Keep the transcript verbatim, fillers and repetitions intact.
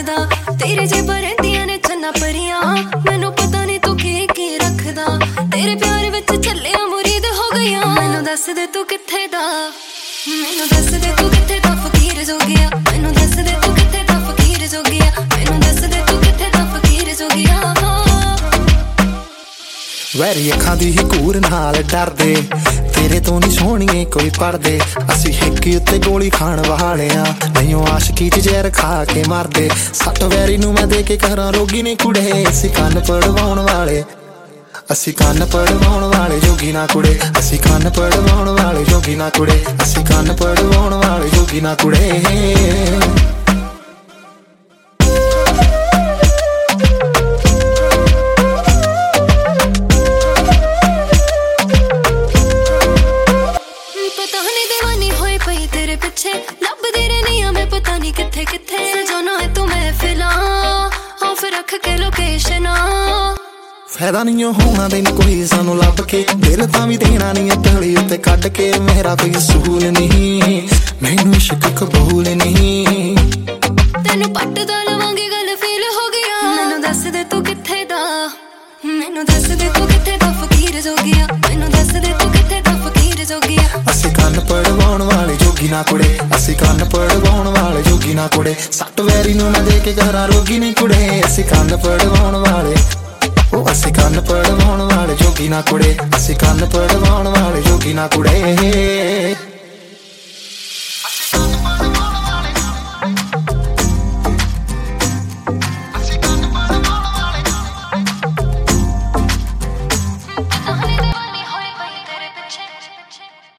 रखदा तेरे जेबां रहिंदियां ने चन्ना परियां मैनू पता नहीं तू की की रखदा तेरे प्यार विच झल्लियां मुरीद हो गईयां मैनू दस दे तू कित्थे दा मैनू दस दे तू कित्थे दा फकीर जोगिया मैनू दस दे तू कित्थे दा फकीर जोगिया मैनू दस दे तू कित्थे दा फकीर जोगिया वैरी अखां दी ही घूर नाल डरदे तेरे तो नहीं सोहणीए कोई पढ़दे असी हिक उत्ते गोली खाण वाले आ नहीं आशिकी च जहर खा के मरदे सट वैरी नू मैं दे के करां रोगी ने कुड़े असी कन्न पड़वाउण वाले असी कन्न पड़वाउण वाले जोगी ना कुड़े असी कन्न पड़वाउण वाले जोगी ना कुड़े असी कन्न पड़वाउण वाले जोगी ना कुड़े तेरे पिछे लभदी रहनी आ मैं पता नहीं किथे किथे सजाना है तू महफिलां ऑफ रख के लोकेशन फायदा नहीं होना तेन कोई सानू लभ के दिल तां भी देना नहीं तली उत्ते कढ के मेरा कोई सूल नहीं मैनू इश्क कबूल नहीं तेनू पटदा लवांगे गल फील हो गया मैनू दस दे तू किथे दा मैनू दस दे तू किथे दा फकीर जोगिया मैनू दस दे तू किथे दा फकीर जोगिया असी कन्न पड़वाउण वाले जोगी ना कुड़े असी कन्न पड़वाउण वाले जोगी ना कुड़े सट वैरी नू मैं दे के करां रोगी नहीं कुड़े असी कन्न पड़वाउण वाले ओ असी कन्न पड़वाउण वाले जोगी ना कुड़े असी कन्न पड़वाउण वाले जोगी ना कुड़े।